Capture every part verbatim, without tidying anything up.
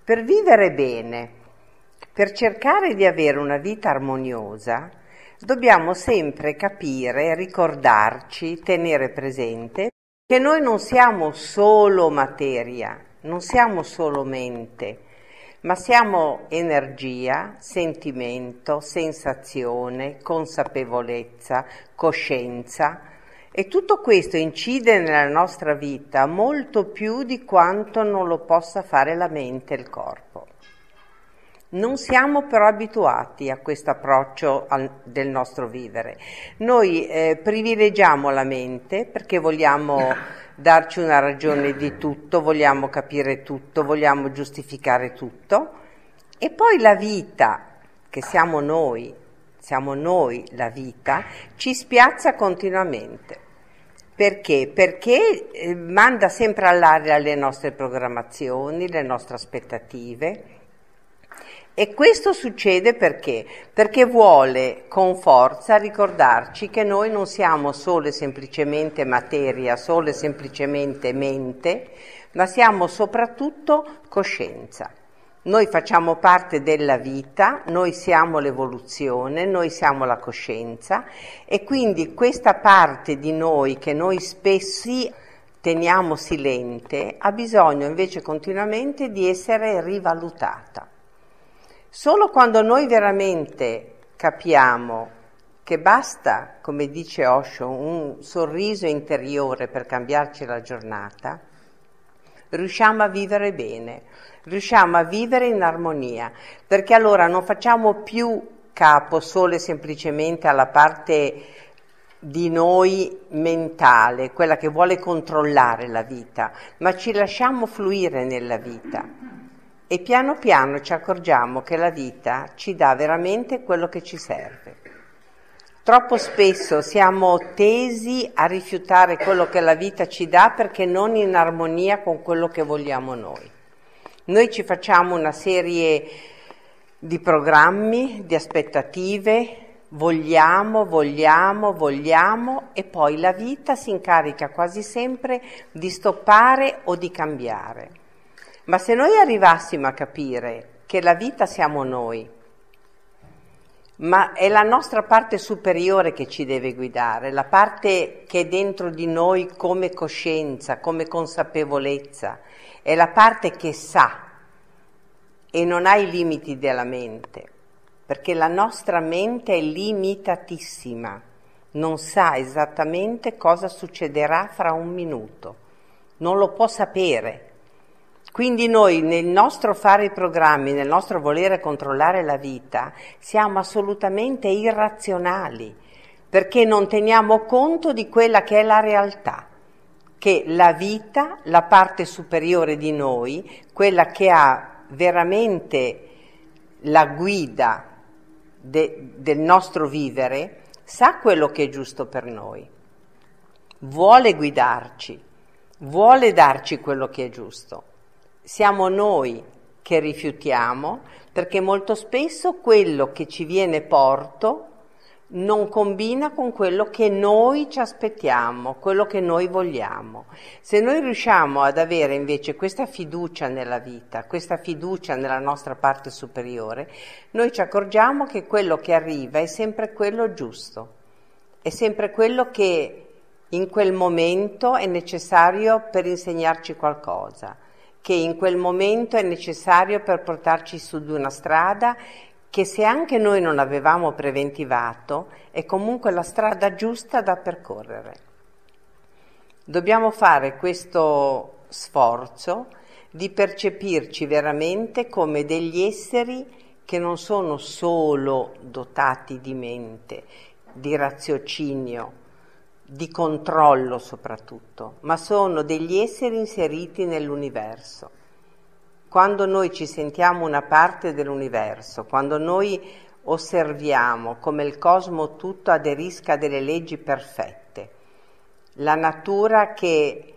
Per vivere bene, per cercare di avere una vita armoniosa, dobbiamo sempre capire, ricordarci, tenere presente che noi non siamo solo materia, non siamo solo mente, ma siamo energia, sentimento, sensazione, consapevolezza, coscienza, e tutto questo incide nella nostra vita molto più di quanto non lo possa fare la mente e il corpo. Non siamo però abituati a questo approccio al, del nostro vivere. Noi eh, privilegiamo la mente perché vogliamo darci una ragione di tutto, vogliamo capire tutto, vogliamo giustificare tutto, e poi la vita, che siamo noi, siamo noi la vita, ci spiazza continuamente. Perché? Perché eh, manda sempre all'aria le nostre programmazioni, le nostre aspettative. E questo succede perché? Perché vuole con forza ricordarci che noi non siamo solo e semplicemente materia, solo e semplicemente mente, ma siamo soprattutto coscienza. Noi facciamo parte della vita, noi siamo l'evoluzione, noi siamo la coscienza, e quindi questa parte di noi che noi spessi teniamo silente ha bisogno invece continuamente di essere rivalutata. Solo quando noi veramente capiamo che basta, come dice Osho, un sorriso interiore per cambiarci la giornata, riusciamo a vivere bene, riusciamo a vivere in armonia, perché allora non facciamo più capo solo e semplicemente alla parte di noi mentale, quella che vuole controllare la vita, ma ci lasciamo fluire nella vita. E piano piano ci accorgiamo che la vita ci dà veramente quello che ci serve. Troppo spesso siamo tesi a rifiutare quello che la vita ci dà perché non in armonia con quello che vogliamo noi. Noi ci facciamo una serie di programmi, di aspettative, vogliamo, vogliamo, vogliamo, e poi la vita si incarica quasi sempre di stoppare o di cambiare. Ma se noi arrivassimo a capire che la vita siamo noi, ma è la nostra parte superiore che ci deve guidare, la parte che è dentro di noi come coscienza, come consapevolezza, è la parte che sa e non ha i limiti della mente, perché la nostra mente è limitatissima, non sa esattamente cosa succederà fra un minuto, non lo può sapere. Quindi noi nel nostro fare i programmi, nel nostro volere controllare la vita, siamo assolutamente irrazionali, perché non teniamo conto di quella che è la realtà, che la vita, la parte superiore di noi, quella che ha veramente la guida de, del nostro vivere, sa quello che è giusto per noi, vuole guidarci, vuole darci quello che è giusto. Siamo noi che rifiutiamo, perché molto spesso quello che ci viene porto non combina con quello che noi ci aspettiamo, quello che noi vogliamo. Se noi riusciamo ad avere invece questa fiducia nella vita, questa fiducia nella nostra parte superiore, noi ci accorgiamo che quello che arriva è sempre quello giusto, è sempre quello che in quel momento è necessario per insegnarci qualcosa, che in quel momento è necessario per portarci su di una strada che, se anche noi non avevamo preventivato, è comunque la strada giusta da percorrere. Dobbiamo fare questo sforzo di percepirci veramente come degli esseri che non sono solo dotati di mente, di raziocinio, di controllo soprattutto, ma sono degli esseri inseriti nell'universo. Quando noi ci sentiamo una parte dell'universo, quando noi osserviamo come il cosmo tutto aderisca a delle leggi perfette, la natura che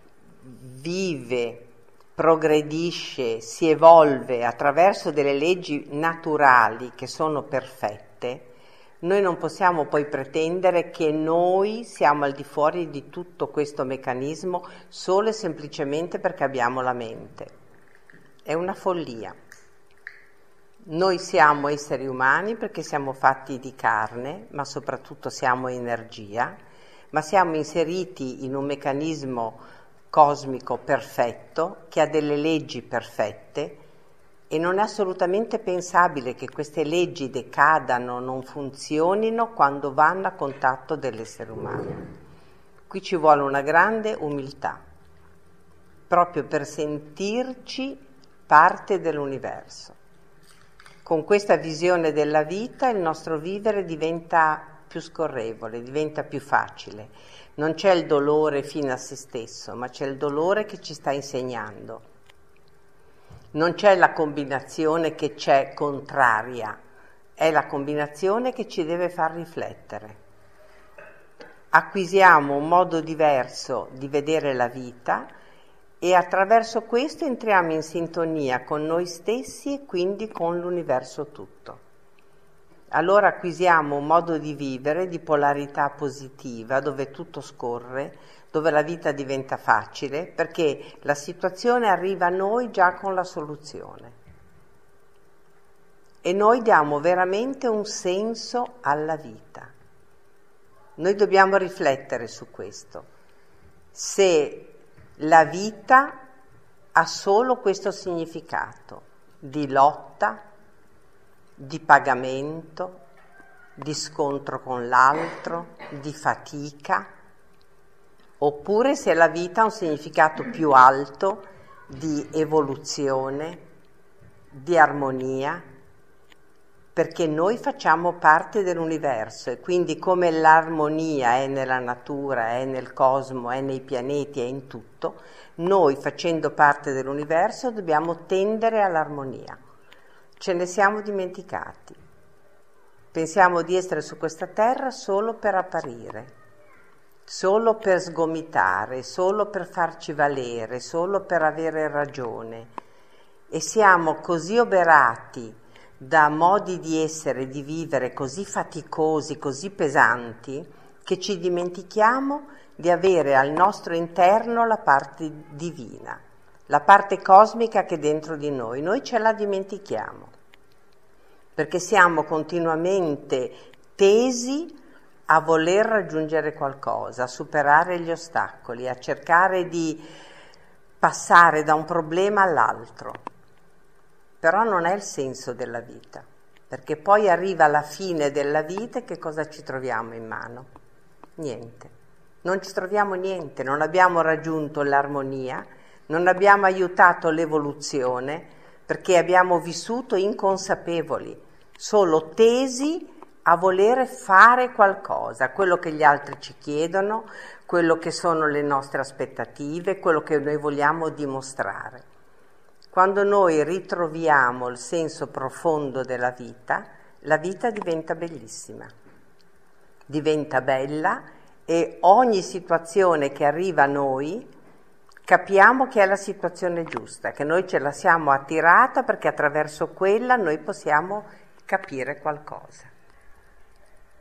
vive, progredisce, si evolve attraverso delle leggi naturali che sono perfette, noi non possiamo poi pretendere che noi siamo al di fuori di tutto questo meccanismo solo e semplicemente perché abbiamo la mente. è una follia. Noi siamo esseri umani perché siamo fatti di carne, ma soprattutto siamo energia, ma siamo inseriti in un meccanismo cosmico perfetto che ha delle leggi perfette e non è assolutamente pensabile che queste leggi decadano, non funzionino quando vanno a contatto dell'essere umano. Qui ci vuole una grande umiltà, proprio per sentirci parte dell'universo. Con questa visione della vita il nostro vivere diventa più scorrevole, diventa più facile. Non c'è il dolore fino a se stesso, ma c'è il dolore che ci sta insegnando. Non c'è la combinazione che c'è contraria, è la combinazione che ci deve far riflettere. Acquisiamo un modo diverso di vedere la vita e attraverso questo entriamo in sintonia con noi stessi e quindi con l'universo tutto. Allora acquisiamo un modo di vivere di polarità positiva, dove tutto scorre, dove la vita diventa facile, perché la situazione arriva a noi già con la soluzione. E noi diamo veramente un senso alla vita. Noi dobbiamo riflettere su questo. Se la vita ha solo questo significato di lotta, di pagamento, di scontro con l'altro, di fatica, oppure se la vita ha un significato più alto di evoluzione, di armonia, perché noi facciamo parte dell'universo e quindi come l'armonia è nella natura, è nel cosmo, è nei pianeti, è in tutto, noi facendo parte dell'universo dobbiamo tendere all'armonia. Ce ne siamo dimenticati. Pensiamo di essere su questa terra solo per apparire, solo per sgomitare, solo per farci valere, solo per avere ragione. E siamo così oberati da modi di essere, di vivere così faticosi, così pesanti, che ci dimentichiamo di avere al nostro interno la parte divina, la parte cosmica che è dentro di noi. Noi ce la dimentichiamo, perché siamo continuamente tesi a voler raggiungere qualcosa, a superare gli ostacoli, a cercare di passare da un problema all'altro. Però non è il senso della vita, perché poi arriva la fine della vita e che cosa ci troviamo in mano? Niente. Non ci troviamo niente, non abbiamo raggiunto l'armonia, non abbiamo aiutato l'evoluzione, perché abbiamo vissuto inconsapevoli, solo tesi a volere fare qualcosa, quello che gli altri ci chiedono, quello che sono le nostre aspettative, quello che noi vogliamo dimostrare. Quando noi ritroviamo il senso profondo della vita, la vita diventa bellissima, diventa bella e ogni situazione che arriva a noi capiamo che è la situazione giusta, che noi ce la siamo attirata perché attraverso quella noi possiamo capire qualcosa.